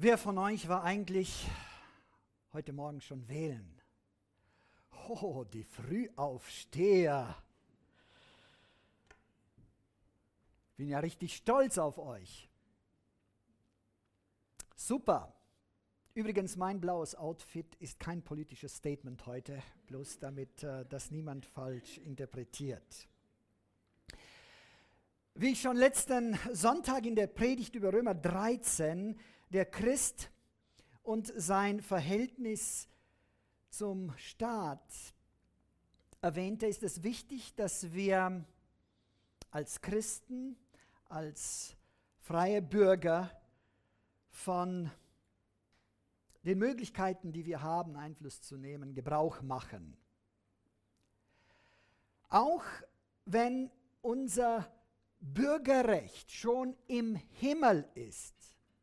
Wer von euch war eigentlich heute Morgen schon wählen? Oh, die Frühaufsteher. Bin ja richtig stolz auf euch. Super. Übrigens, mein blaues Outfit ist kein politisches Statement heute, bloß damit das niemand falsch interpretiert. Wie ich schon letzten Sonntag in der Predigt über Römer 13, der Christ und sein Verhältnis zum Staat erwähnte, ist es wichtig, dass wir als Christen, als freie Bürger von den Möglichkeiten, die wir haben, Einfluss zu nehmen, Gebrauch machen. Auch wenn unser Bürgerrecht schon im Himmel ist,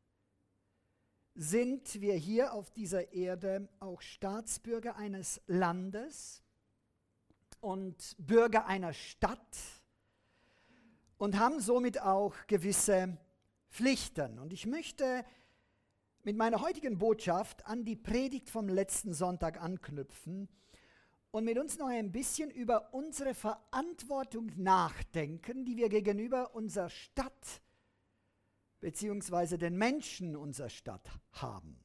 sind wir hier auf dieser Erde auch Staatsbürger eines Landes und Bürger einer Stadt und haben somit auch gewisse Pflichten. Und ich möchte mit meiner heutigen Botschaft an die Predigt vom letzten Sonntag anknüpfen und mit uns noch ein bisschen über unsere Verantwortung nachdenken, die wir gegenüber unserer Stadt beziehungsweise den Menschen unserer Stadt haben.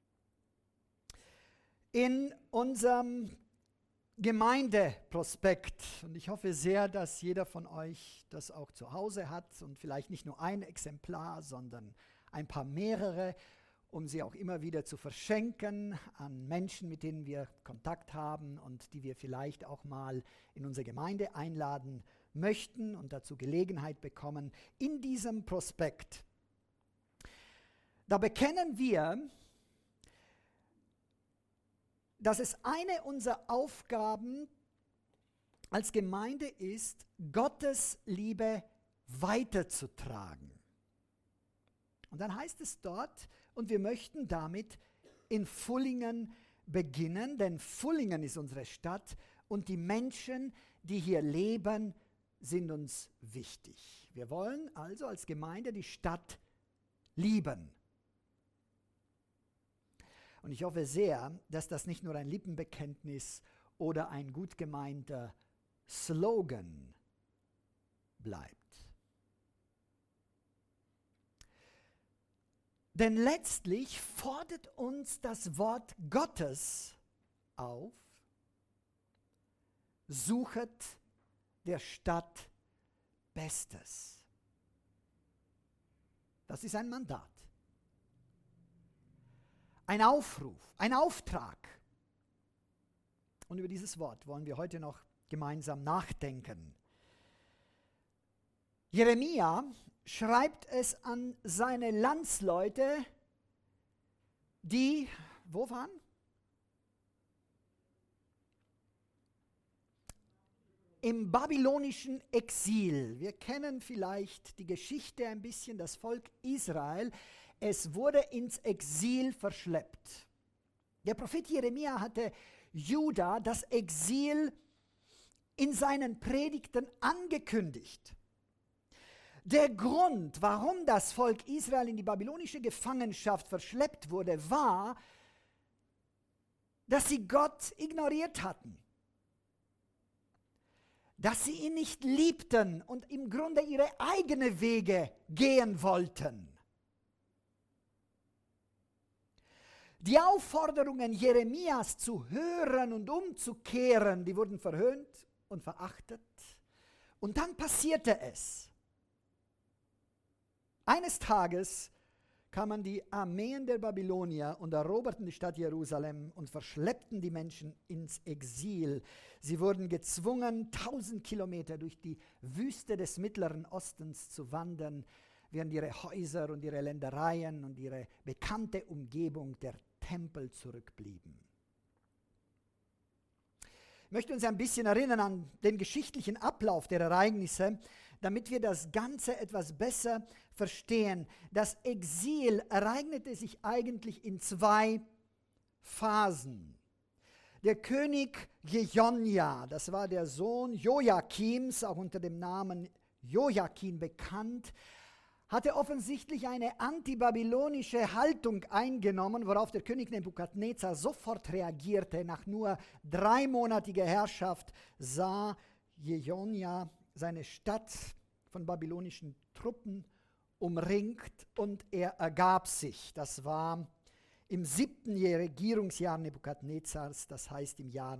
In unserem Gemeindeprospekt, und ich hoffe sehr, dass jeder von euch das auch zu Hause hat und vielleicht nicht nur ein Exemplar, sondern ein paar mehrere, um sie auch immer wieder zu verschenken an Menschen, mit denen wir Kontakt haben und die wir vielleicht auch mal in unsere Gemeinde einladen möchten und dazu Gelegenheit bekommen. In diesem Prospekt, da bekennen wir, dass es eine unserer Aufgaben als Gemeinde ist, Gottes Liebe weiterzutragen. Und dann heißt es dort, und wir möchten damit in Fullingen beginnen, denn Fullingen ist unsere Stadt und die Menschen, die hier leben, sind uns wichtig. Wir wollen also als Gemeinde die Stadt lieben. Und ich hoffe sehr, dass das nicht nur ein Lippenbekenntnis oder ein gut gemeinter Slogan bleibt. Denn letztlich fordert uns das Wort Gottes auf, suchet der Stadt Bestes. Das ist ein Mandat. Ein Aufruf, ein Auftrag. Und über dieses Wort wollen wir heute noch gemeinsam nachdenken. Jeremia schreibt es an seine Landsleute, die, wo waren? Im babylonischen Exil. Wir kennen vielleicht die Geschichte ein bisschen, das Volk Israel. Es wurde ins Exil verschleppt. Der Prophet Jeremia hatte Juda das Exil in seinen Predigten angekündigt. Der Grund, warum das Volk Israel in die babylonische Gefangenschaft verschleppt wurde, war, dass sie Gott ignoriert hatten. Dass sie ihn nicht liebten und im Grunde ihre eigenen Wege gehen wollten. Die Aufforderungen Jeremias zu hören und umzukehren, die wurden verhöhnt und verachtet. Und dann passierte es. Eines Tages kamen die Armeen der Babylonier und eroberten die Stadt Jerusalem und verschleppten die Menschen ins Exil. Sie wurden gezwungen, 1000 Kilometer durch die Wüste des Mittleren Ostens zu wandern, während ihre Häuser und ihre Ländereien und ihre bekannte Umgebung der Tempel zurückblieben. Ich möchte uns ein bisschen erinnern an den geschichtlichen Ablauf der Ereignisse, damit wir das Ganze etwas besser verstehen. Das Exil ereignete sich eigentlich in 2 Phasen. Der König Jejonja, das war der Sohn Joachims, auch unter dem Namen Joachim bekannt, hatte offensichtlich eine antibabylonische Haltung eingenommen, worauf der König Nebukadnezar sofort reagierte. Nach nur 3-monatiger Herrschaft sah Jejonja seine Stadt von babylonischen Truppen umringt und er ergab sich. Das war im 7. Regierungsjahr Nebukadnezars, das heißt im Jahr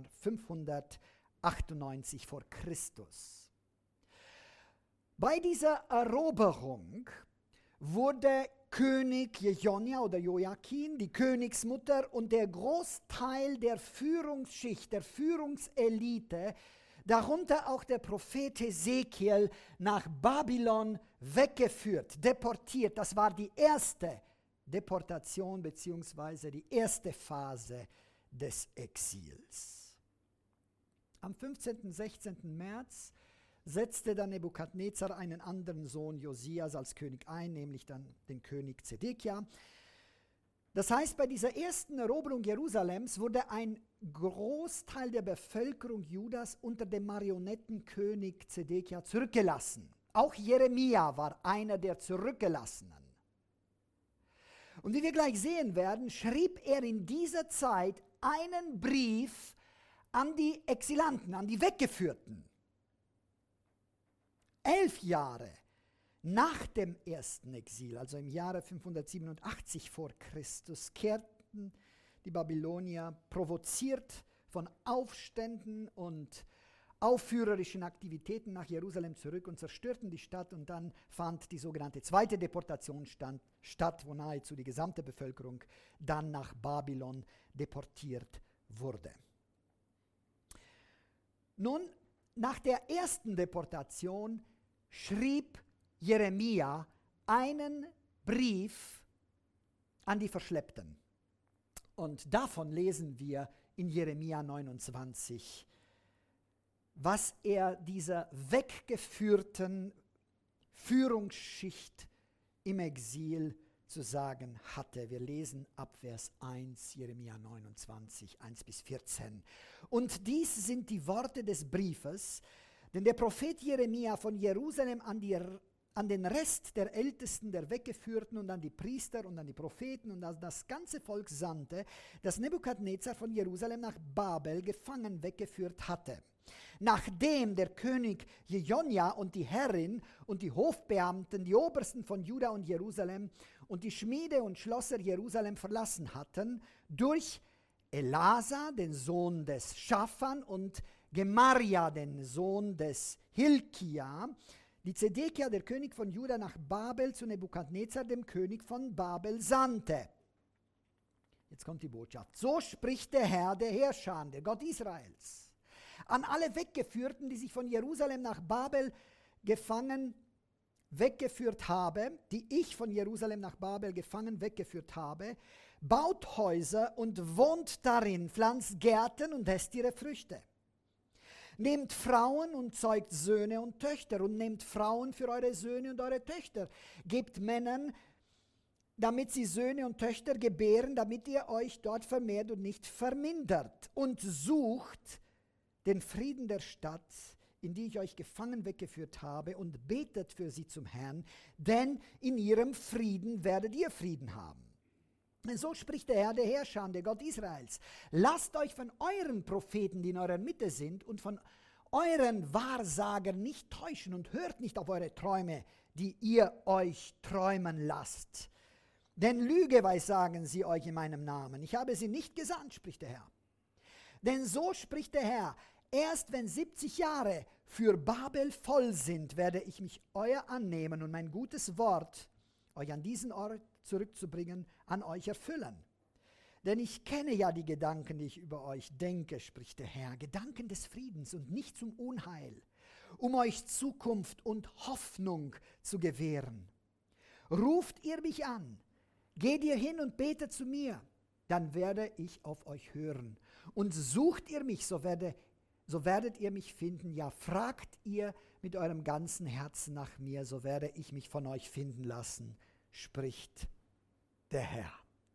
598 vor Christus. Bei dieser Eroberung wurde König Jejonja oder Jojakin, die Königsmutter und der Großteil der Führungsschicht, der Führungselite, darunter auch der Prophet Hesekiel, nach Babylon weggeführt, deportiert. Das war die erste Deportation bzw. die erste Phase des Exils. Am 15. und 16. März setzte dann Nebukadnezar einen anderen Sohn Josias als König ein, nämlich dann den König Zedekia. Das heißt, bei dieser ersten Eroberung Jerusalems wurde ein Großteil der Bevölkerung Judas unter dem Marionettenkönig Zedekia zurückgelassen. Auch Jeremia war einer der Zurückgelassenen. Und wie wir gleich sehen werden, schrieb er in dieser Zeit einen Brief an die Exilanten, an die Weggeführten. 11 Jahre nach dem ersten Exil, also im Jahre 587 vor Christus, kehrten die Babylonier, provoziert von Aufständen und aufführerischen Aktivitäten, nach Jerusalem zurück und zerstörten die Stadt. Und dann fand die sogenannte zweite Deportation statt, wo nahezu die gesamte Bevölkerung dann nach Babylon deportiert wurde. Nun, nach der ersten Deportation schrieb Jeremia einen Brief an die Verschleppten. Und davon lesen wir in Jeremia 29, was er dieser weggeführten Führungsschicht im Exil zu sagen hatte. Wir lesen ab Vers 1, Jeremia 29, 1-14. Und dies sind die Worte des Briefes, denn der Prophet Jeremia von Jerusalem an den Rest der Ältesten, der Weggeführten und an die Priester und an die Propheten und an das ganze Volk sandte, das Nebukadnezar von Jerusalem nach Babel gefangen weggeführt hatte. Nachdem der König Jejonja und die Herrin und die Hofbeamten, die Obersten von Juda und Jerusalem und die Schmiede und Schlosser Jerusalem verlassen hatten, durch Elasa, den Sohn des Schaphan, und Gemaria, den Sohn des Hilkia, die Zedekia, der König von Juda, nach Babel zu Nebukadnezar, dem König von Babel, sandte. Jetzt kommt die Botschaft. So spricht der Herr, der Herrscher, der Gott Israels, an alle Weggeführten, die sich von Jerusalem nach Babel gefangen weggeführt habe, die ich von Jerusalem nach Babel gefangen weggeführt habe: Baut Häuser und wohnt darin, pflanzt Gärten und esst ihre Früchte. Nehmt Frauen und zeugt Söhne und Töchter und nehmt Frauen für eure Söhne und eure Töchter. Gebt Männern, damit sie Söhne und Töchter gebären, damit ihr euch dort vermehrt und nicht vermindert. Und sucht den Frieden der Stadt, in die ich euch gefangen weggeführt habe, und betet für sie zum Herrn, denn in ihrem Frieden werdet ihr Frieden haben. So spricht der Herr, der Herrscher, der Gott Israels. Lasst euch von euren Propheten, die in eurer Mitte sind, und von euren Wahrsagern nicht täuschen und hört nicht auf eure Träume, die ihr euch träumen lasst. Denn Lüge weissagen sie euch in meinem Namen. Ich habe sie nicht gesandt, spricht der Herr. Denn so spricht der Herr: Erst wenn 70 Jahre für Babel voll sind, werde ich mich euer annehmen und mein gutes Wort, euch an diesen Ort zurückzubringen, an euch erfüllen. Denn ich kenne ja die Gedanken, die ich über euch denke, spricht der Herr, Gedanken des Friedens und nicht zum Unheil, um euch Zukunft und Hoffnung zu gewähren. Ruft ihr mich an, geht ihr hin und betet zu mir, dann werde ich auf euch hören. Und sucht ihr mich, so werdet ihr mich finden. Ja, fragt ihr mit eurem ganzen Herzen nach mir, so werde ich mich von euch finden lassen, spricht der Herr.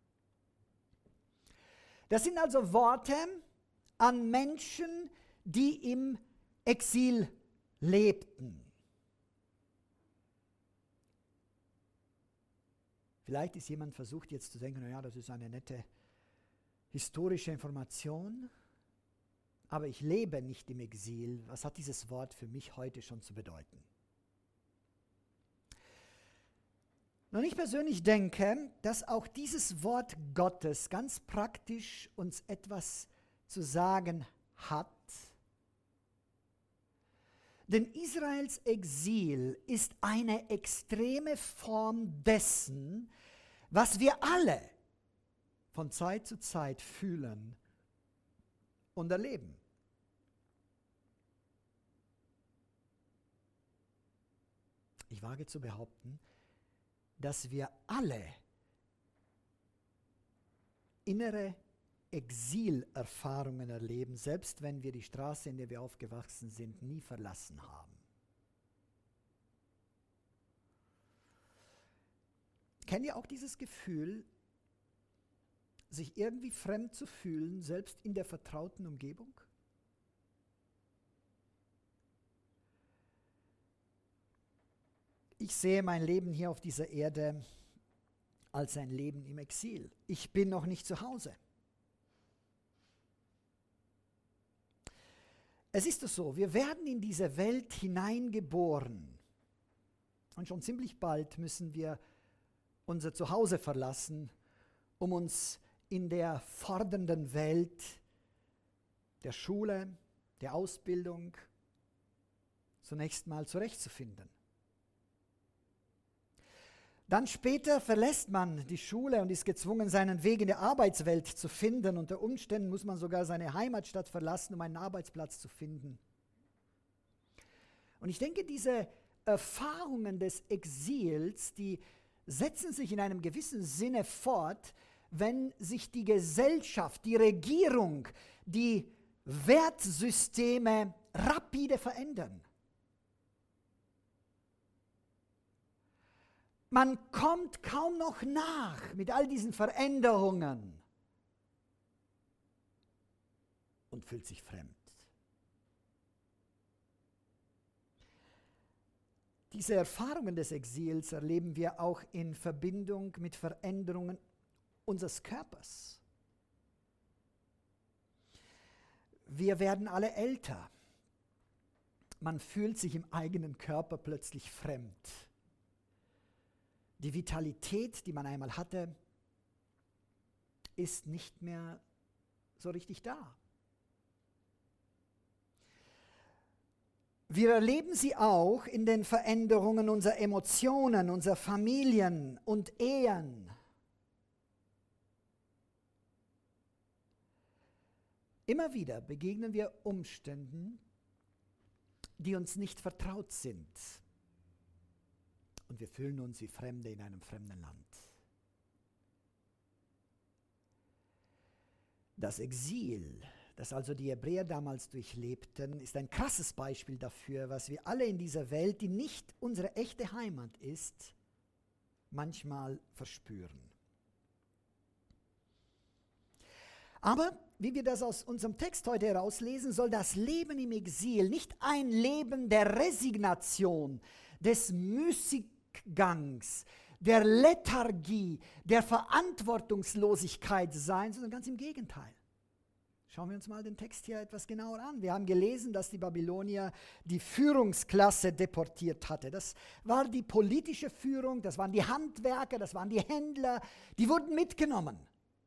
Das sind also Worte an Menschen, die im Exil lebten. Vielleicht ist jemand versucht jetzt zu denken, naja, das ist eine nette historische Information, aber ich lebe nicht im Exil. Was hat dieses Wort für mich heute schon zu bedeuten? Und ich persönlich denke, dass auch dieses Wort Gottes ganz praktisch uns etwas zu sagen hat. Denn Israels Exil ist eine extreme Form dessen, was wir alle von Zeit zu Zeit fühlen und erleben. Ich wage zu behaupten, dass wir alle innere Exilerfahrungen erleben, selbst wenn wir die Straße, in der wir aufgewachsen sind, nie verlassen haben. Kennt ihr auch dieses Gefühl, sich irgendwie fremd zu fühlen, selbst in der vertrauten Umgebung? Ich sehe mein Leben hier auf dieser Erde als ein Leben im Exil. Ich bin noch nicht zu Hause. Es ist doch so, wir werden in diese Welt hineingeboren und schon ziemlich bald müssen wir unser Zuhause verlassen, um uns in der fordernden Welt der Schule, der Ausbildung zunächst mal zurechtzufinden. Dann später verlässt man die Schule und ist gezwungen, seinen Weg in der Arbeitswelt zu finden. Unter Umständen muss man sogar seine Heimatstadt verlassen, um einen Arbeitsplatz zu finden. Und ich denke, diese Erfahrungen des Exils, die setzen sich in einem gewissen Sinne fort, wenn sich die Gesellschaft, die Regierung, die Wertsysteme rapide verändern. Man kommt kaum noch nach mit all diesen Veränderungen und fühlt sich fremd. Diese Erfahrungen des Exils erleben wir auch in Verbindung mit Veränderungen unseres Körpers. Wir werden alle älter. Man fühlt sich im eigenen Körper plötzlich fremd. Die Vitalität, die man einmal hatte, ist nicht mehr so richtig da. Wir erleben sie auch in den Veränderungen unserer Emotionen, unserer Familien und Ehen. Immer wieder begegnen wir Umständen, die uns nicht vertraut sind. Und wir fühlen uns wie Fremde in einem fremden Land. Das Exil, das also die Hebräer damals durchlebten, ist ein krasses Beispiel dafür, was wir alle in dieser Welt, die nicht unsere echte Heimat ist, manchmal verspüren. Aber, wie wir das aus unserem Text heute herauslesen, soll das Leben im Exil nicht ein Leben der Resignation, des Müßiggangs, der Lethargie, der Verantwortungslosigkeit sein, sondern ganz im Gegenteil. Schauen wir uns mal den Text hier etwas genauer an. Wir haben gelesen, dass die Babylonier die Führungsklasse deportiert hatte. Das war die politische Führung, das waren die Handwerker, das waren die Händler, die wurden mitgenommen.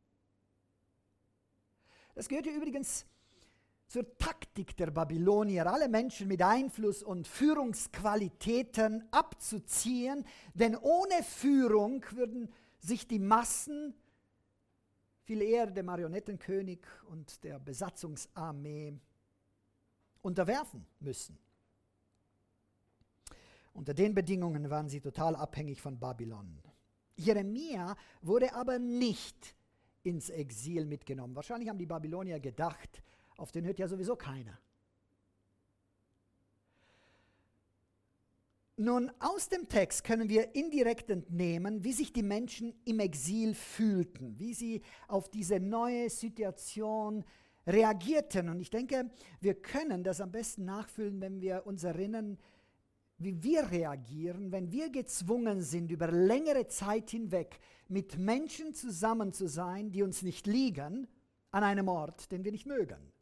Das gehörte übrigens zur Taktik der Babylonier, alle Menschen mit Einfluss und Führungsqualitäten abzuziehen, denn ohne Führung würden sich die Massen viel eher dem Marionettenkönig und der Besatzungsarmee unterwerfen müssen. Unter den Bedingungen waren sie total abhängig von Babylon. Jeremia wurde aber nicht ins Exil mitgenommen. Wahrscheinlich haben die Babylonier gedacht, auf den hört ja sowieso keiner. Nun, aus dem Text können wir indirekt entnehmen, wie sich die Menschen im Exil fühlten, wie sie auf diese neue Situation reagierten. Und ich denke, wir können das am besten nachfühlen, wenn wir uns erinnern, wie wir reagieren, wenn wir gezwungen sind, über längere Zeit hinweg mit Menschen zusammen zu sein, die uns nicht liegen, an einem Ort, den wir nicht mögen.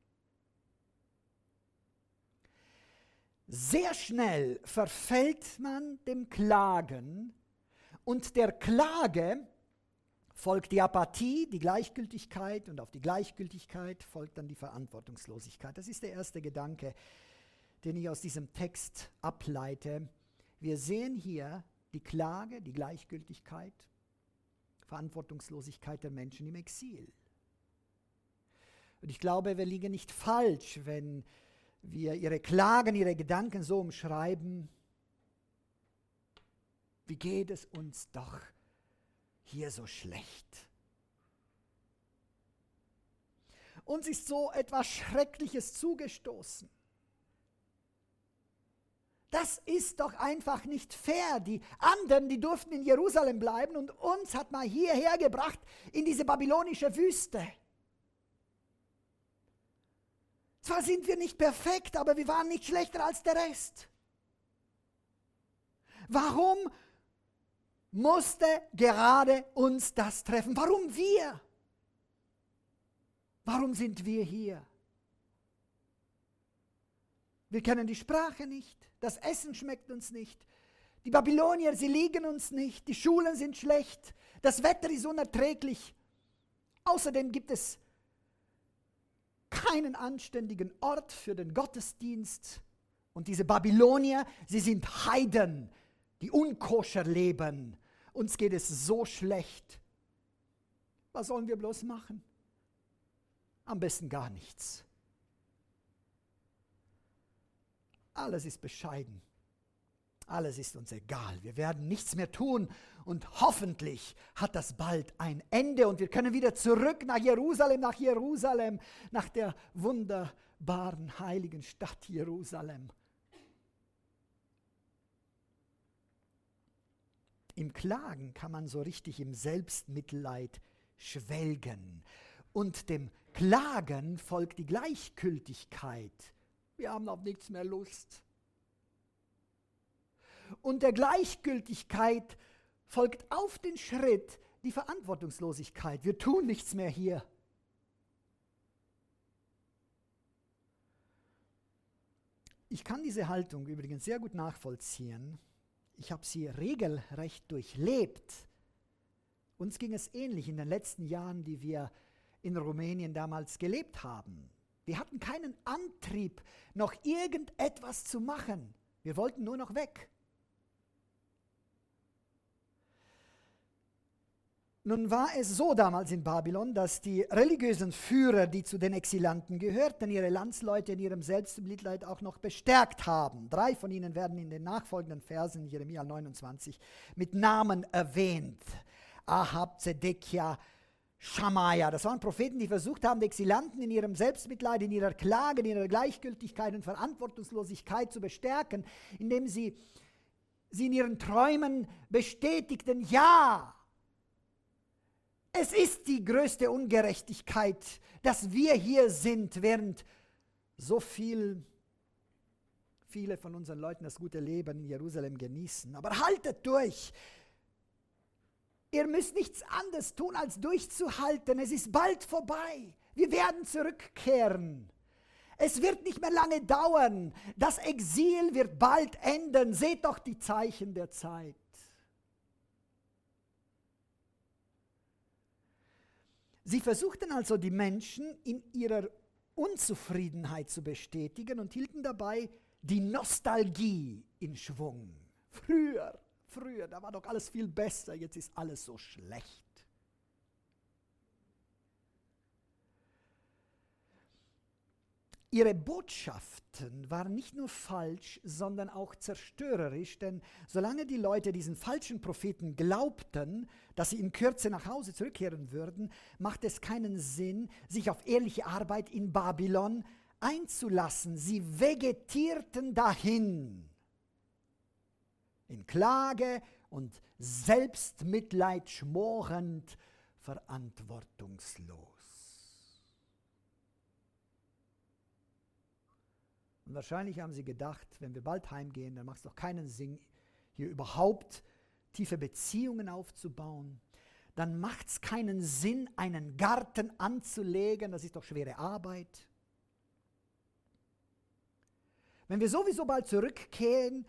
Sehr schnell verfällt man dem Klagen und der Klage folgt die Apathie, die Gleichgültigkeit und auf die Gleichgültigkeit folgt dann die Verantwortungslosigkeit. Das ist der erste Gedanke, den ich aus diesem Text ableite. Wir sehen hier die Klage, die Gleichgültigkeit, Verantwortungslosigkeit der Menschen im Exil. Und ich glaube, wir liegen nicht falsch, wenn wir ihre Klagen, ihre Gedanken so umschreiben: Wie geht es uns doch hier so schlecht? Uns ist so etwas Schreckliches zugestoßen. Das ist doch einfach nicht fair. Die anderen, die durften in Jerusalem bleiben und uns hat man hierher gebracht in diese babylonische Wüste. Zwar sind wir nicht perfekt, aber wir waren nicht schlechter als der Rest. Warum musste gerade uns das treffen? Warum wir? Warum sind wir hier? Wir kennen die Sprache nicht, das Essen schmeckt uns nicht, die Babylonier, sie liegen uns nicht, die Schulen sind schlecht, das Wetter ist unerträglich. Außerdem gibt es keinen anständigen Ort für den Gottesdienst. Und diese Babylonier, sie sind Heiden, die unkoscher leben. Uns geht es so schlecht. Was sollen wir bloß machen? Am besten gar nichts. Alles ist bescheiden. Alles ist uns egal. Wir werden nichts mehr tun und hoffentlich hat das bald ein Ende und wir können wieder zurück nach Jerusalem, nach der wunderbaren, heiligen Stadt Jerusalem. Im Klagen kann man so richtig im Selbstmitleid schwelgen und dem Klagen folgt die Gleichgültigkeit. Wir haben auf nichts mehr Lust. Und der Gleichgültigkeit folgt auf den Schritt die Verantwortungslosigkeit. Wir tun nichts mehr hier. Ich kann diese Haltung übrigens sehr gut nachvollziehen. Ich habe sie regelrecht durchlebt. Uns ging es ähnlich in den letzten Jahren, die wir in Rumänien damals gelebt haben. Wir hatten keinen Antrieb, noch irgendetwas zu machen. Wir wollten nur noch weg. Nun war es so damals in Babylon, dass die religiösen Führer, die zu den Exilanten gehörten, ihre Landsleute in ihrem Selbstmitleid auch noch bestärkt haben. 3 von ihnen werden in den nachfolgenden Versen, Jeremia 29, mit Namen erwähnt. Ahab, Zedekia, Schamaja. Das waren Propheten, die versucht haben, die Exilanten in ihrem Selbstmitleid, in ihrer Klage, in ihrer Gleichgültigkeit und Verantwortungslosigkeit zu bestärken, indem sie in ihren Träumen bestätigten: Ja, es ist die größte Ungerechtigkeit, dass wir hier sind, während so viele von unseren Leuten das gute Leben in Jerusalem genießen. Aber haltet durch! Ihr müsst nichts anderes tun, als durchzuhalten. Es ist bald vorbei. Wir werden zurückkehren. Es wird nicht mehr lange dauern. Das Exil wird bald enden. Seht doch die Zeichen der Zeit. Sie versuchten also, die Menschen in ihrer Unzufriedenheit zu bestätigen und hielten dabei die Nostalgie in Schwung. Früher, da war doch alles viel besser, jetzt ist alles so schlecht. Ihre Botschaften waren nicht nur falsch, sondern auch zerstörerisch, denn solange die Leute diesen falschen Propheten glaubten, dass sie in Kürze nach Hause zurückkehren würden, macht es keinen Sinn, sich auf ehrliche Arbeit in Babylon einzulassen. Sie vegetierten dahin. In Klage und Selbstmitleid schmorend, verantwortungslos. Und wahrscheinlich haben sie gedacht, wenn wir bald heimgehen, dann macht es doch keinen Sinn, hier überhaupt tiefe Beziehungen aufzubauen. Dann macht es keinen Sinn, einen Garten anzulegen, das ist doch schwere Arbeit. Wenn wir sowieso bald zurückkehren,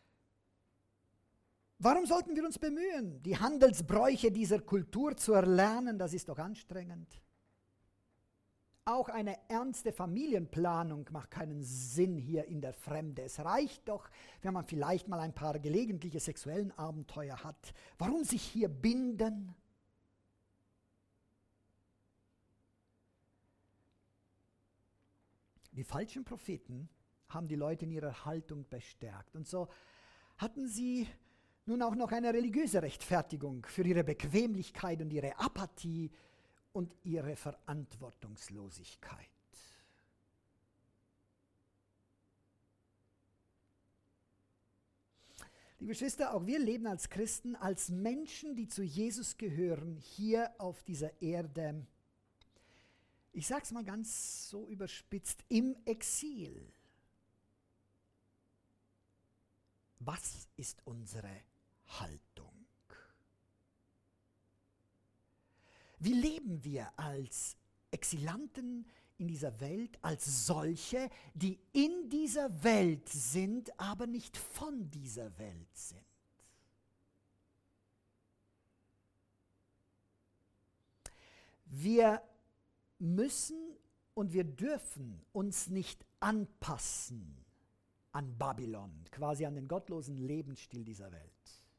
warum sollten wir uns bemühen, die Handelsbräuche dieser Kultur zu erlernen? Das ist doch anstrengend. Auch eine ernste Familienplanung macht keinen Sinn hier in der Fremde. Es reicht doch, wenn man vielleicht mal ein paar gelegentliche sexuellen Abenteuer hat. Warum sich hier binden? Die falschen Propheten haben die Leute in ihrer Haltung bestärkt. Und so hatten sie nun auch noch eine religiöse Rechtfertigung für ihre Bequemlichkeit und ihre Apathie und ihre Verantwortungslosigkeit. Liebe Geschwister, auch wir leben als Christen, als Menschen, die zu Jesus gehören, hier auf dieser Erde. Ich sage es mal ganz so überspitzt, im Exil. Was ist unsere Haltung? Wie leben wir als Exilanten in dieser Welt, als solche, die in dieser Welt sind, aber nicht von dieser Welt sind? Wir müssen und wir dürfen uns nicht anpassen an Babylon, quasi an den gottlosen Lebensstil dieser Welt.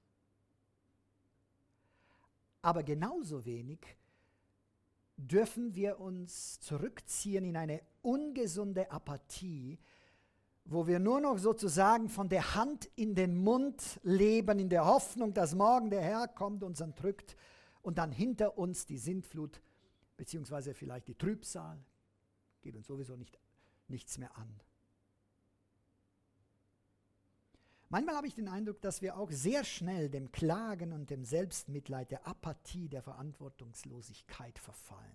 Aber genauso wenig dürfen wir uns zurückziehen in eine ungesunde Apathie, wo wir nur noch sozusagen von der Hand in den Mund leben, in der Hoffnung, dass morgen der Herr kommt, uns entrückt und dann hinter uns die Sintflut beziehungsweise vielleicht die Trübsal, geht uns sowieso nichts mehr an. Manchmal habe ich den Eindruck, dass wir auch sehr schnell dem Klagen und dem Selbstmitleid, der Apathie, der Verantwortungslosigkeit verfallen.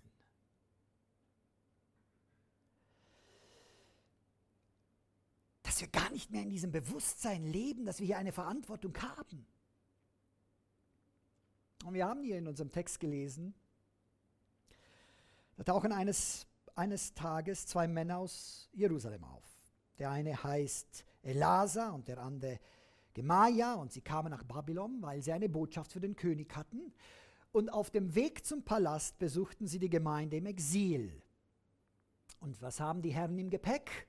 Dass wir gar nicht mehr in diesem Bewusstsein leben, dass wir hier eine Verantwortung haben. Und wir haben hier in unserem Text gelesen, da tauchen eines Tages zwei Männer aus Jerusalem auf. Der eine heißt Elasa und der andere Gemaja, und sie kamen nach Babylon, weil sie eine Botschaft für den König hatten. Und auf dem Weg zum Palast besuchten sie die Gemeinde im Exil. Und was haben die Herren im Gepäck?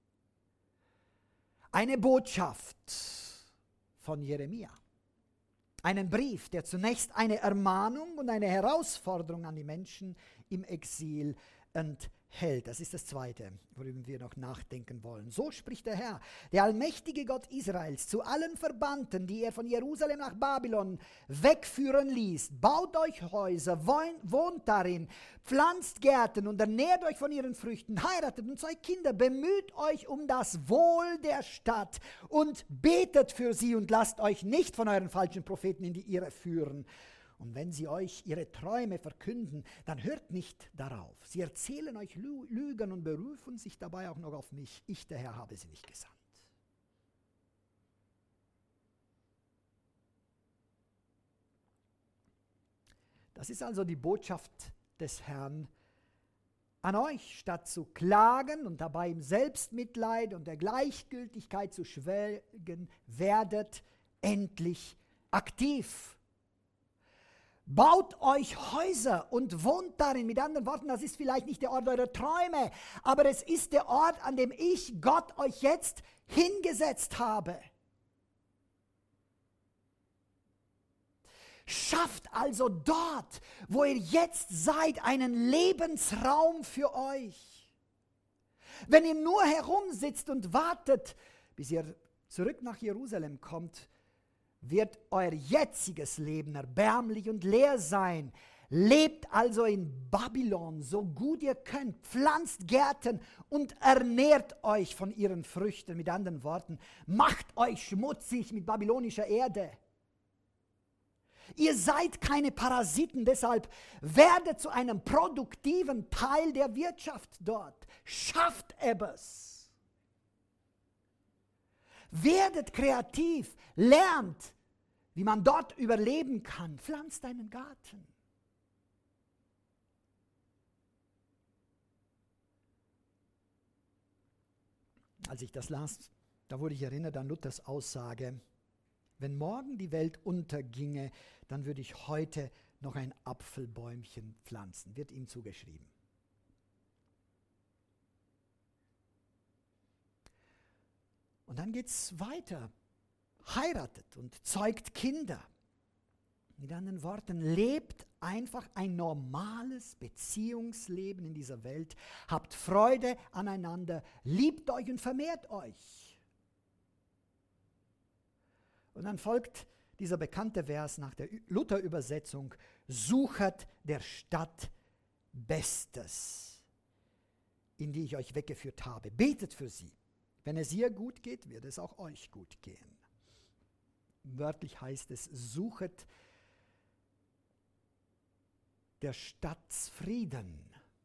Eine Botschaft von Jeremia. Einen Brief, der zunächst eine Ermahnung und eine Herausforderung an die Menschen im Exil enthält. Das ist das Zweite, worüber wir noch nachdenken wollen. So spricht der Herr, der allmächtige Gott Israels, zu allen Verbannten, die er von Jerusalem nach Babylon wegführen ließ. Baut euch Häuser, wohnt darin, pflanzt Gärten und ernährt euch von ihren Früchten, heiratet und zeugt Kinder, bemüht euch um das Wohl der Stadt und betet für sie und lasst euch nicht von euren falschen Propheten in die Irre führen. Und wenn sie euch ihre Träume verkünden, dann hört nicht darauf. Sie erzählen euch Lügen und berufen sich dabei auch noch auf mich. Ich, der Herr, habe sie nicht gesandt. Das ist also die Botschaft des Herrn an euch. Statt zu klagen und dabei im Selbstmitleid und der Gleichgültigkeit zu schwelgen, werdet endlich aktiv. Baut euch Häuser und wohnt darin. Mit anderen Worten, das ist vielleicht nicht der Ort eurer Träume, aber es ist der Ort, an dem ich, Gott, euch jetzt hingesetzt habe. Schafft also dort, wo ihr jetzt seid, einen Lebensraum für euch. Wenn ihr nur herumsitzt und wartet, bis ihr zurück nach Jerusalem kommt, wird euer jetziges Leben erbärmlich und leer sein. Lebt also in Babylon, so gut ihr könnt, pflanzt Gärten und ernährt euch von ihren Früchten. Mit anderen Worten, macht euch schmutzig mit babylonischer Erde. Ihr seid keine Parasiten, deshalb werdet zu einem produktiven Teil der Wirtschaft dort. Schafft etwas. Werdet kreativ, lernt, wie man dort überleben kann. Pflanzt einen Garten. Als ich das las, da wurde ich erinnert an Luthers Aussage, wenn morgen die Welt unterginge, dann würde ich heute noch ein Apfelbäumchen pflanzen, wird ihm zugeschrieben. Und dann geht es weiter. Heiratet und zeugt Kinder. Mit anderen Worten, lebt einfach ein normales Beziehungsleben in dieser Welt. Habt Freude aneinander, liebt euch und vermehrt euch. Und dann folgt dieser bekannte Vers nach der Luther-Übersetzung, suchet der Stadt Bestes, in die ich euch weggeführt habe. Betet für sie. Wenn es ihr gut geht, wird es auch euch gut gehen. Wörtlich heißt es, suchet der Stadt Frieden.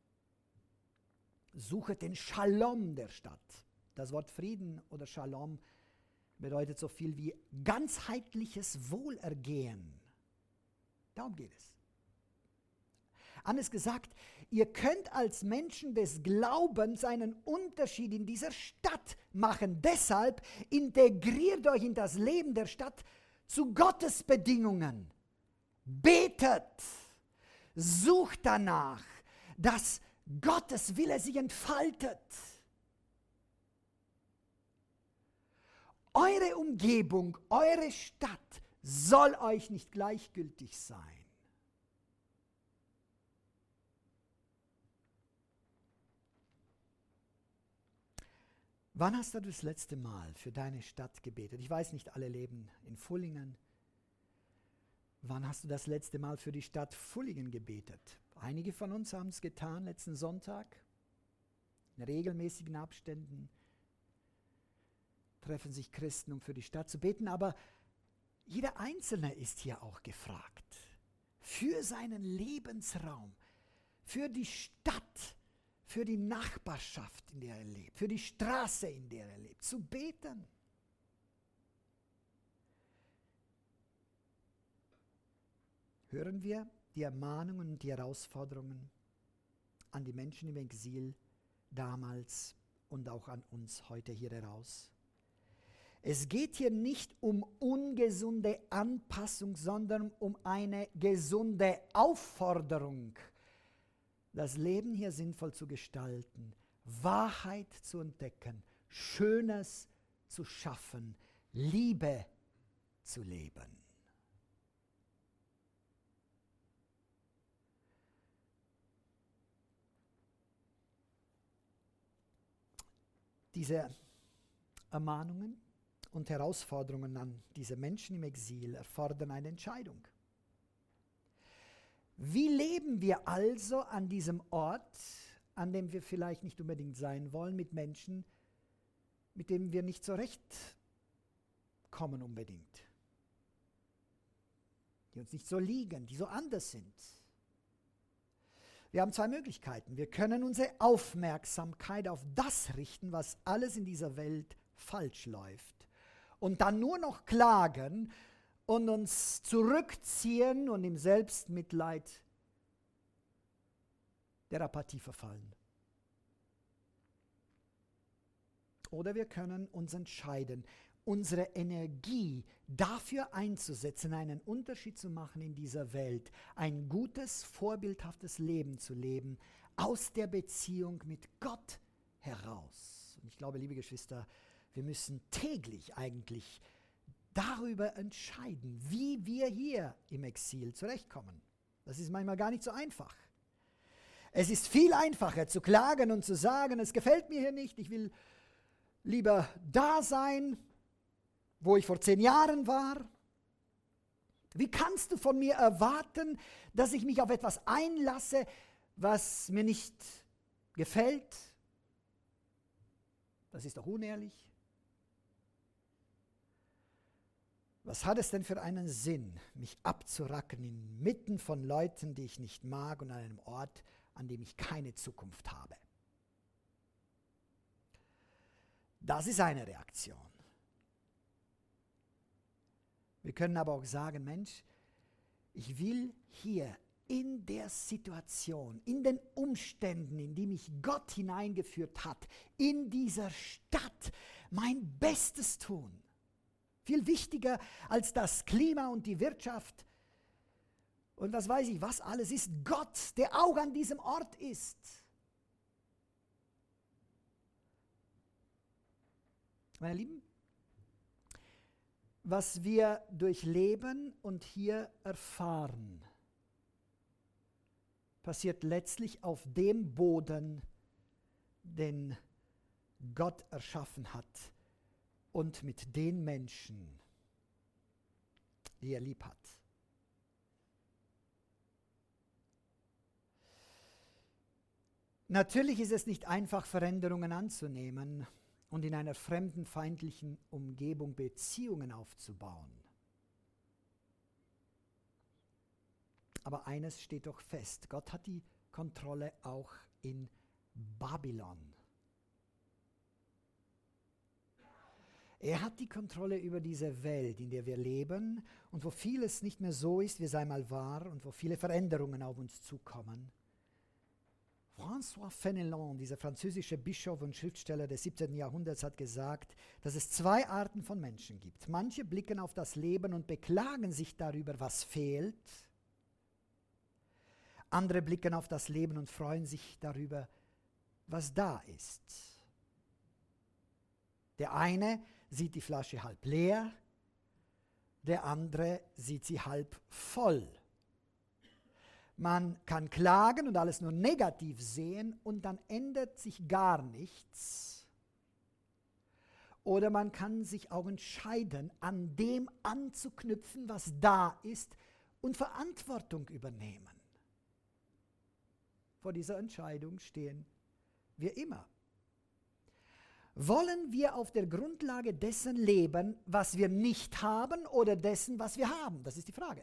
Suchet den Shalom der Stadt. Das Wort Frieden oder Shalom bedeutet so viel wie ganzheitliches Wohlergehen. Darum geht es. Anders gesagt, ihr könnt als Menschen des Glaubens einen Unterschied in dieser Stadt machen. Deshalb integriert euch in das Leben der Stadt zu Gottes Bedingungen. Betet, sucht danach, dass Gottes Wille sich entfaltet. Eure Umgebung, eure Stadt soll euch nicht gleichgültig sein. Wann hast du das letzte Mal für deine Stadt gebetet? Ich weiß nicht, alle leben in Fullingen. Wann hast du das letzte Mal für die Stadt Fullingen gebetet? Einige von uns haben es getan letzten Sonntag. In regelmäßigen Abständen treffen sich Christen, um für die Stadt zu beten. Aber jeder Einzelne ist hier auch gefragt. Für seinen Lebensraum, für die Stadt, für die Nachbarschaft, in der er lebt, für die Straße, in der er lebt, zu beten. Hören wir die Ermahnungen und die Herausforderungen an die Menschen im Exil damals und auch an uns heute hier heraus. Es geht hier nicht um ungesunde Anpassung, sondern um eine gesunde Aufforderung, das Leben hier sinnvoll zu gestalten, Wahrheit zu entdecken, Schönes zu schaffen, Liebe zu leben. Diese Ermahnungen und Herausforderungen an diese Menschen im Exil erfordern eine Entscheidung. Wie leben wir also an diesem Ort, an dem wir vielleicht nicht unbedingt sein wollen, mit Menschen, mit denen wir nicht zurechtkommen unbedingt, die uns nicht so liegen, die so anders sind? Wir haben zwei Möglichkeiten. Wir können unsere Aufmerksamkeit auf das richten, was alles in dieser Welt falsch läuft, und dann nur noch klagen und uns zurückziehen und im Selbstmitleid der Apathie verfallen. Oder wir können uns entscheiden, unsere Energie dafür einzusetzen, einen Unterschied zu machen in dieser Welt, ein gutes, vorbildhaftes Leben zu leben, aus der Beziehung mit Gott heraus. Und ich glaube, liebe Geschwister, wir müssen täglich eigentlich darüber entscheiden, wie wir hier im Exil zurechtkommen. Das ist manchmal gar nicht so einfach. Es ist viel einfacher zu klagen und zu sagen, es gefällt mir hier nicht, ich will lieber da sein, wo ich vor 10 Jahren war. Wie kannst du von mir erwarten, dass ich mich auf etwas einlasse, was mir nicht gefällt? Das ist doch unehrlich. Was hat es denn für einen Sinn, mich abzuracken inmitten von Leuten, die ich nicht mag, und an einem Ort, an dem ich keine Zukunft habe? Das ist eine Reaktion. Wir können aber auch sagen, Mensch, ich will hier in der Situation, in den Umständen, in die mich Gott hineingeführt hat, in dieser Stadt mein Bestes tun. Viel wichtiger als das Klima und die Wirtschaft und was weiß ich, was alles ist. Gott, der auch an diesem Ort ist. Meine Lieben, was wir durchleben und hier erfahren, passiert letztlich auf dem Boden, den Gott erschaffen hat und mit den Menschen, die er lieb hat. Natürlich ist es nicht einfach, Veränderungen anzunehmen und in einer fremden, feindlichen Umgebung Beziehungen aufzubauen. Aber eines steht doch fest, Gott hat die Kontrolle auch in Babylon. Er hat die Kontrolle über diese Welt, in der wir leben und wo vieles nicht mehr so ist, wie es einmal war und wo viele Veränderungen auf uns zukommen. François Fenelon, dieser französische Bischof und Schriftsteller des 17. Jahrhunderts, hat gesagt, dass es zwei Arten von Menschen gibt. Manche blicken auf das Leben und beklagen sich darüber, was fehlt. Andere blicken auf das Leben und freuen sich darüber, was da ist. Der eine sieht die Flasche halb leer, der andere sieht sie halb voll. Man kann klagen und alles nur negativ sehen und dann ändert sich gar nichts. Oder man kann sich auch entscheiden, an dem anzuknüpfen, was da ist und Verantwortung übernehmen. Vor dieser Entscheidung stehen wir immer. Wollen wir auf der Grundlage dessen leben, was wir nicht haben oder dessen, was wir haben? Das ist die Frage.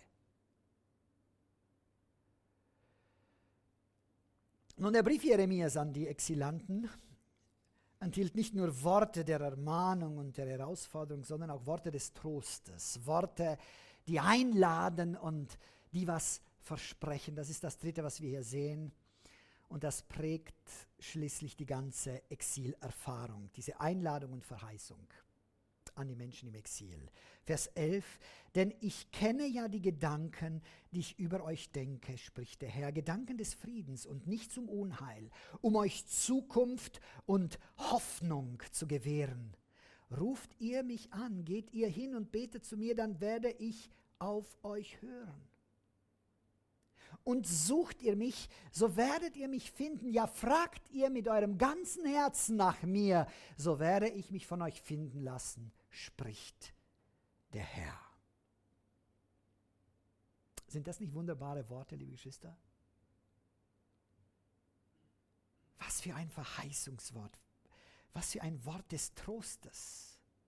Nun, der Brief Jeremias an die Exilanten enthielt nicht nur Worte der Ermahnung und der Herausforderung, sondern auch Worte des Trostes, Worte, die einladen und die was versprechen. Das ist das Dritte, was wir hier sehen. Und das prägt schließlich die ganze Exilerfahrung, diese Einladung und Verheißung an die Menschen im Exil. Vers 11, denn ich kenne ja die Gedanken, die ich über euch denke, spricht der Herr, Gedanken des Friedens und nicht zum Unheil, um euch Zukunft und Hoffnung zu gewähren. Ruft ihr mich an, geht ihr hin und betet zu mir, dann werde ich auf euch hören. Und sucht ihr mich, so werdet ihr mich finden. Ja, fragt ihr mit eurem ganzen Herzen nach mir, so werde ich mich von euch finden lassen, spricht der Herr. Sind das nicht wunderbare Worte, liebe Geschwister? Was für ein Verheißungswort, was für ein Wort des Trostes.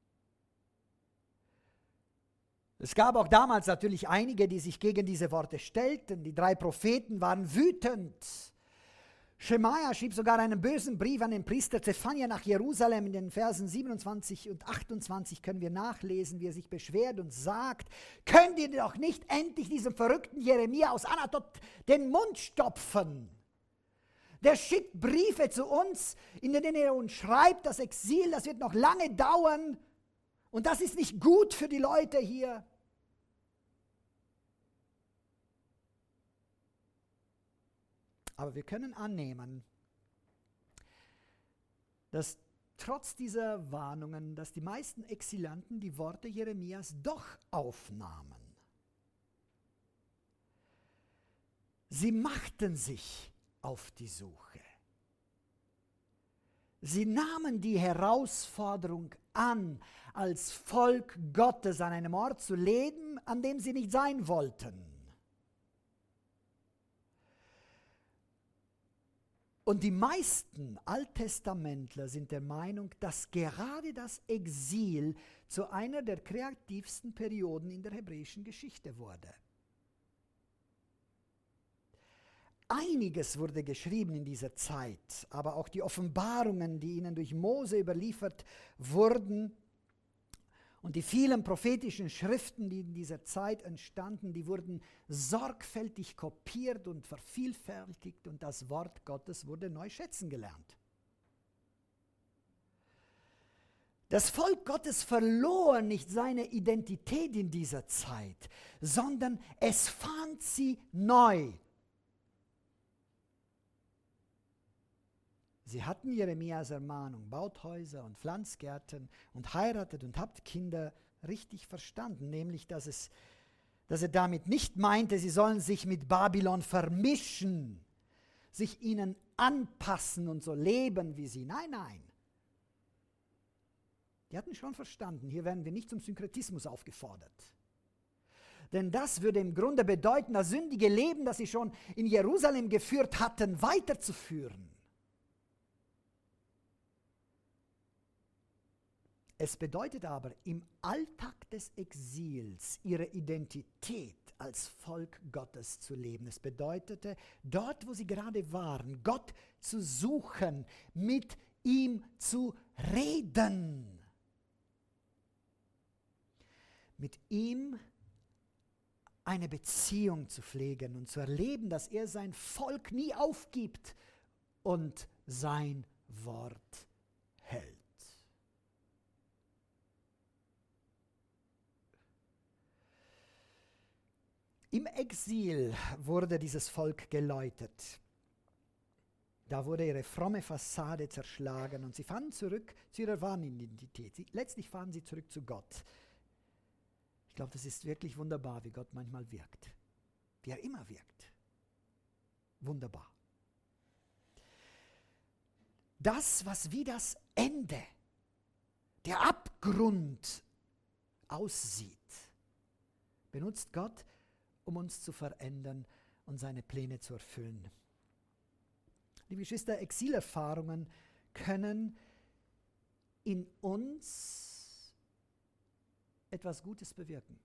Es gab auch damals natürlich einige, die sich gegen diese Worte stellten. Die 3 Propheten waren wütend. Schemaja schrieb sogar einen bösen Brief an den Priester Zephania nach Jerusalem. In den Versen 27 und 28 können wir nachlesen, wie er sich beschwert und sagt, könnt ihr doch nicht endlich diesem verrückten Jeremia aus Anatot den Mund stopfen? Der schickt Briefe zu uns, in denen er uns schreibt, das Exil, das wird noch lange dauern. Und das ist nicht gut für die Leute hier. Aber wir können annehmen, dass trotz dieser Warnungen, dass die meisten Exilanten die Worte Jeremias doch aufnahmen. Sie machten sich auf die Suche. Sie nahmen die Herausforderung an, als Volk Gottes an einem Ort zu leben, an dem sie nicht sein wollten. Und die meisten Alttestamentler sind der Meinung, dass gerade das Exil zu einer der kreativsten Perioden in der hebräischen Geschichte wurde. Einiges wurde geschrieben in dieser Zeit, aber auch die Offenbarungen, die ihnen durch Mose überliefert wurden Und die vielen prophetischen Schriften, die in dieser Zeit entstanden, die wurden sorgfältig kopiert und vervielfältigt und das Wort Gottes wurde neu schätzen gelernt. Das Volk Gottes verlor nicht seine Identität in dieser Zeit, sondern es fand sie neu. Sie hatten Jeremias Ermahnung, baut Häuser und pflanzt Gärten und heiratet und habt Kinder richtig verstanden, nämlich dass er damit nicht meinte, sie sollen sich mit Babylon vermischen, sich ihnen anpassen und so leben wie sie. Nein, nein. Die hatten schon verstanden, hier werden wir nicht zum Synkretismus aufgefordert. Denn das würde im Grunde bedeuten, das sündige Leben, das sie schon in Jerusalem geführt hatten, weiterzuführen. Es bedeutet aber, im Alltag des Exils ihre Identität als Volk Gottes zu leben. Es bedeutete, dort, wo sie gerade waren, Gott zu suchen, mit ihm zu reden. Mit ihm eine Beziehung zu pflegen und zu erleben, dass er sein Volk nie aufgibt und sein Wort hält. Im Exil wurde dieses Volk geläutert. Da wurde ihre fromme Fassade zerschlagen und sie fanden zurück zu ihrer wahren Identität. Letztlich fahren sie zurück zu Gott. Ich glaube, das ist wirklich wunderbar, wie Gott manchmal wirkt. Wie er immer wirkt. Wunderbar. Das, was wie das Ende, der Abgrund aussieht, benutzt Gott, um uns zu verändern und seine Pläne zu erfüllen. Liebe Geschwister, Exilerfahrungen können in uns etwas Gutes bewirken.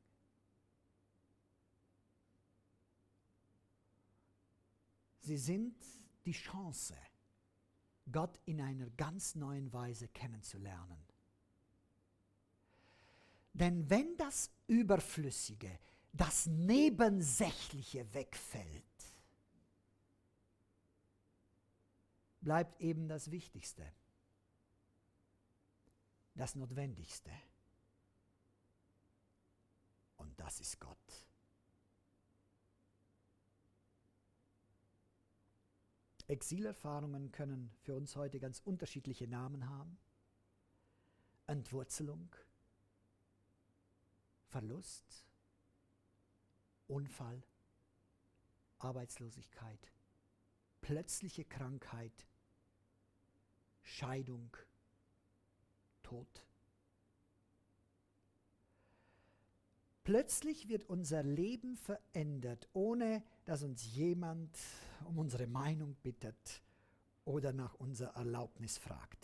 Sie sind die Chance, Gott in einer ganz neuen Weise kennenzulernen. Denn wenn das Überflüssige, das Nebensächliche wegfällt, bleibt eben das Wichtigste, das Notwendigste. Und das ist Gott. Exilerfahrungen können für uns heute ganz unterschiedliche Namen haben. Entwurzelung, Verlust, Unfall, Arbeitslosigkeit, plötzliche Krankheit, Scheidung, Tod. Plötzlich wird unser Leben verändert, ohne dass uns jemand um unsere Meinung bittet oder nach unserer Erlaubnis fragt.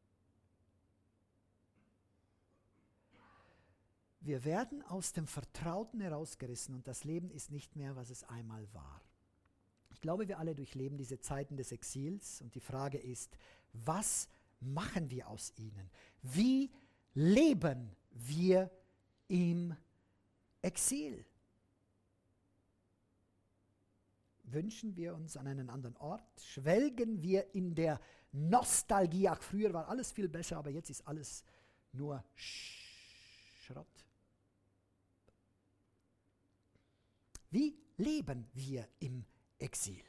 Wir werden aus dem Vertrauten herausgerissen und das Leben ist nicht mehr, was es einmal war. Ich glaube, wir alle durchleben diese Zeiten des Exils und die Frage ist, was machen wir aus ihnen? Wie leben wir im Exil? Wünschen wir uns an einen anderen Ort? Schwelgen wir in der Nostalgie? Ach, früher war alles viel besser, aber jetzt ist alles nur Schrott. Wie leben wir im Exil?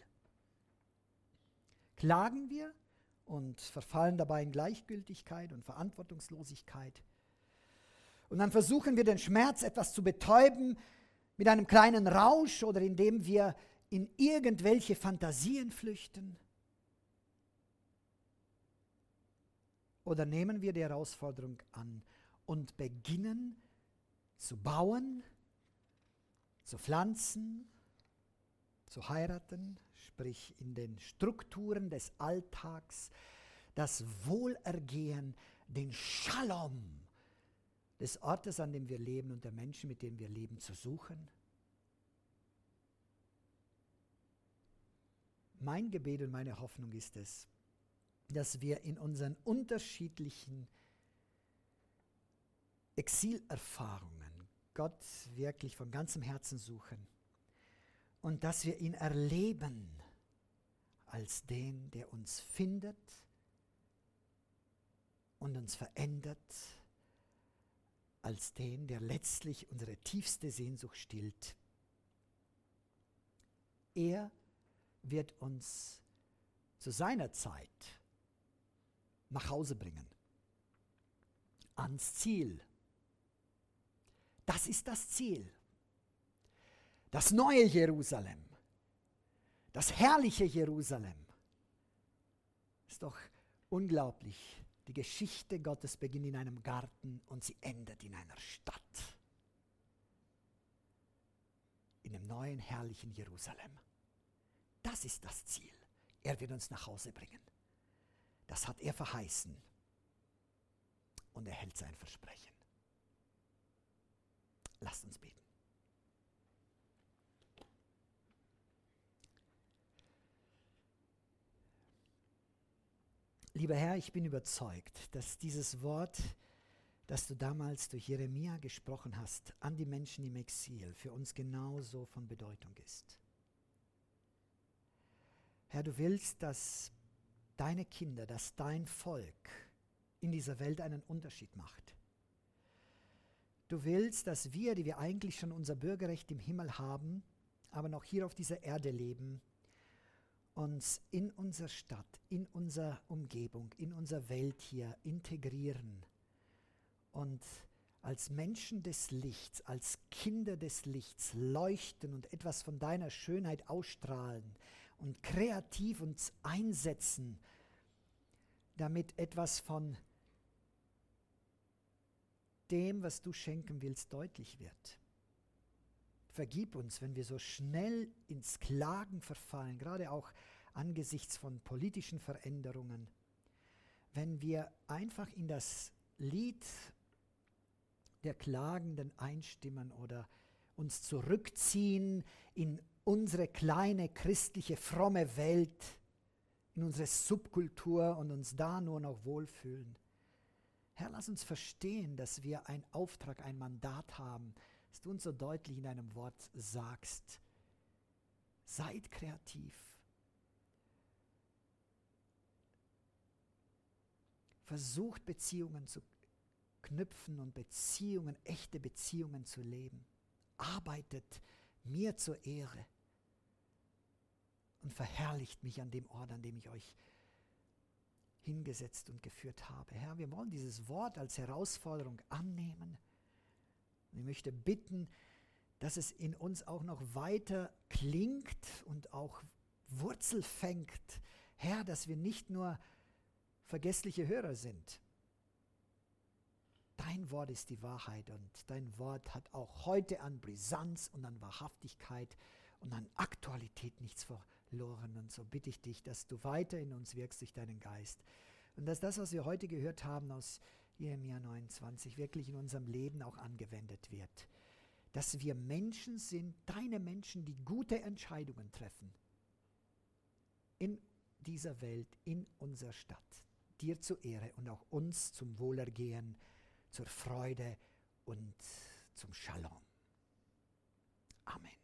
Klagen wir und verfallen dabei in Gleichgültigkeit und Verantwortungslosigkeit? Und dann versuchen wir den Schmerz etwas zu betäuben mit einem kleinen Rausch oder indem wir in irgendwelche Fantasien flüchten? Oder nehmen wir die Herausforderung an und beginnen zu bauen, zu pflanzen, zu heiraten, sprich in den Strukturen des Alltags, das Wohlergehen, den Shalom des Ortes, an dem wir leben und der Menschen, mit denen wir leben, zu suchen? Mein Gebet und meine Hoffnung ist es, dass wir in unseren unterschiedlichen Exilerfahrungen Gott wirklich von ganzem Herzen suchen und dass wir ihn erleben als den, der uns findet und uns verändert, als den, der letztlich unsere tiefste Sehnsucht stillt. Er wird uns zu seiner Zeit nach Hause bringen, ans Ziel. Das ist das Ziel. Das neue Jerusalem, das herrliche Jerusalem. Ist doch unglaublich. Die Geschichte Gottes beginnt in einem Garten und sie endet in einer Stadt. In dem neuen herrlichen Jerusalem. Das ist das Ziel. Er wird uns nach Hause bringen. Das hat er verheißen. Und er hält sein Versprechen. Lasst uns beten. Lieber Herr, ich bin überzeugt, dass dieses Wort, das du damals durch Jeremia gesprochen hast, an die Menschen im Exil, für uns genauso von Bedeutung ist. Herr, du willst, dass deine Kinder, dass dein Volk in dieser Welt einen Unterschied macht. Du willst, dass wir, die wir eigentlich schon unser Bürgerrecht im Himmel haben, aber noch hier auf dieser Erde leben, uns in unserer Stadt, in unserer Umgebung, in unserer Welt hier integrieren und als Menschen des Lichts, als Kinder des Lichts leuchten und etwas von deiner Schönheit ausstrahlen und kreativ uns einsetzen, damit etwas von dem, was du schenken willst, deutlich wird. Vergib uns, wenn wir so schnell ins Klagen verfallen, gerade auch angesichts von politischen Veränderungen, wenn wir einfach in das Lied der Klagenden einstimmen oder uns zurückziehen in unsere kleine christliche fromme Welt, in unsere Subkultur und uns da nur noch wohlfühlen. Herr, lass uns verstehen, dass wir einen Auftrag, ein Mandat haben, dass du uns so deutlich in deinem Wort sagst. Seid kreativ. Versucht Beziehungen zu knüpfen und Beziehungen, echte Beziehungen zu leben. Arbeitet mir zur Ehre und verherrlicht mich an dem Ort, an dem ich euch hingesetzt und geführt habe. Herr, wir wollen dieses Wort als Herausforderung annehmen. Und ich möchte bitten, dass es in uns auch noch weiter klingt und auch Wurzel fängt. Herr, dass wir nicht nur vergessliche Hörer sind. Dein Wort ist die Wahrheit und dein Wort hat auch heute an Brisanz und an Wahrhaftigkeit und an Aktualität nichts verloren. Und so bitte ich dich, dass du weiter in uns wirkst durch deinen Geist. Und dass das, was wir heute gehört haben aus Jeremia 29, wirklich in unserem Leben auch angewendet wird. Dass wir Menschen sind, deine Menschen, die gute Entscheidungen treffen. In dieser Welt, in unserer Stadt. Dir zur Ehre und auch uns zum Wohlergehen, zur Freude und zum Shalom. Amen.